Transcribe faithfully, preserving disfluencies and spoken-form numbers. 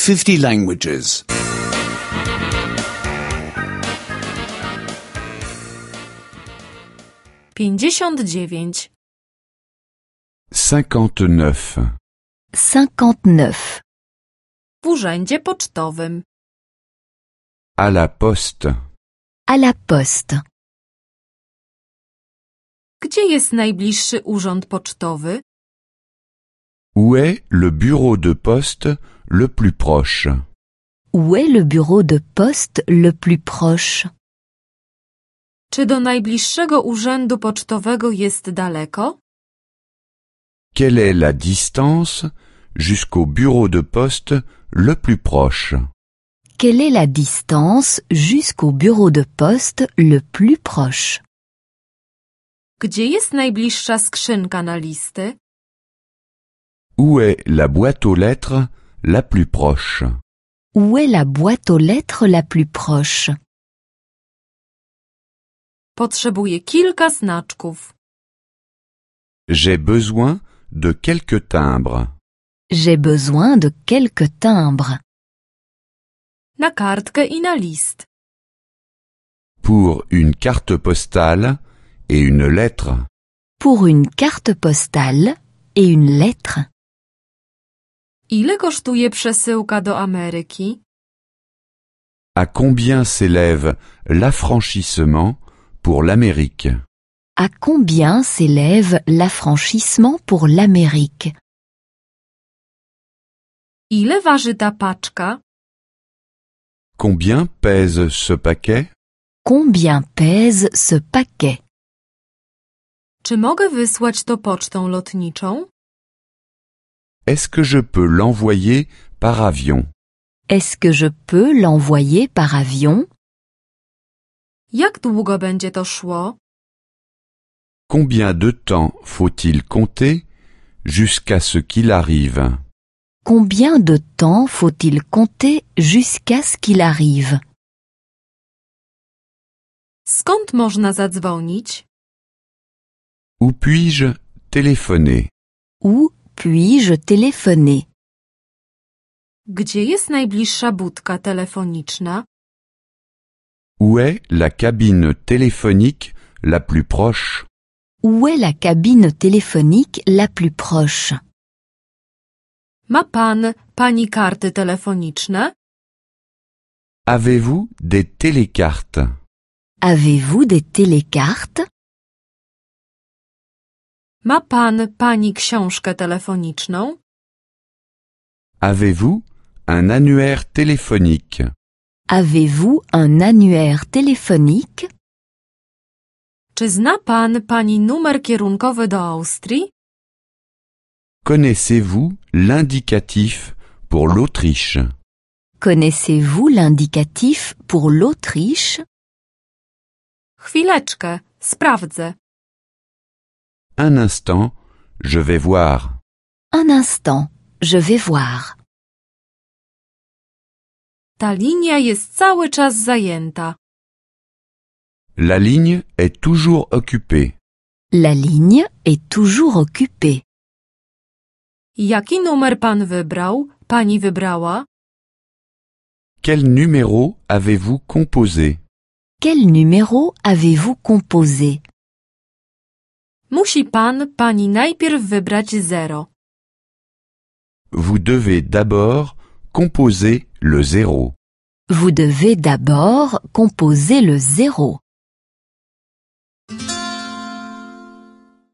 fifty languages. pięćdziesiąt dziewięć. cinquante-neuf. cinquante-neuf. W urzędzie pocztowym. À la poste. À la poste. Gdzie jest najbliższy urząd pocztowy? Où est le bureau de poste le plus proche? Où est le bureau de poste le plus proche? Czy do najbliższego urzędu pocztowego jest daleko? Quelle est la distance jusqu'au bureau de poste le plus proche? Quelle est la distance jusqu'au bureau de poste le plus proche? Gdzie jest najbliższa skrzynka na listy? Où est la boîte aux lettres la plus proche? Où est la boîte aux lettres la plus proche? Potrzebuję kilka znaczków. J'ai besoin de quelques timbres. J'ai besoin de quelques timbres. Na kartkę i na list. Pour une carte postale et une lettre. Pour une carte postale et une lettre. Ile kosztuje przesyłka do Ameryki? À combien s'élève l'affranchissement pour l'Amérique? À combien s'élève l'affranchissement pour l'Amérique? Ile waży ta paczka? Combien pèse ce paquet? Combien pèse ce paquet? Czy mogę wysłać to pocztą lotniczą? Est-ce que je peux l'envoyer par avion? Est-ce que je peux l'envoyer par avion? Jak długo będzie to szło? Combien de temps faut-il compter jusqu'à ce qu'il arrive? Combien de temps faut-il compter jusqu'à ce qu'il arrive? Skąd można zadzwonić? Où puis-je téléphoner? Où puis-je téléphoner? Gdzie jest najbliższa budka telefoniczna? Où est la cabine téléphonique la plus proche? Où est la cabine téléphonique la plus proche? Ma pan, pani karty telefoniczne? Avez-vous des télécartes? Avez-vous des télécartes? Ma pan, pani książkę telefoniczną? Avez-vous un annuaire téléphonique? Avez-vous un annuaire téléphonique? Czy zna pan, pani numer kierunkowy do Austrii? Connaissez-vous l'indicatif pour l'Autriche? Connaissez-vous l'indicatif pour l'Autriche? Chwileczkę, sprawdzę. Un instant, je vais voir. Un instant, je vais voir. Ta linia jest cały czas zajęta. La ligne est toujours occupée. La ligne est toujours occupée. Jaki numer pan wybrał, pani wybrała? Quel numéro avez-vous composé? Quel numéro avez-vous composé? Musi pan, pani najpierw wybrać zero. Vous devez d'abord composer le zéro. Vous devez d'abord composer le zéro.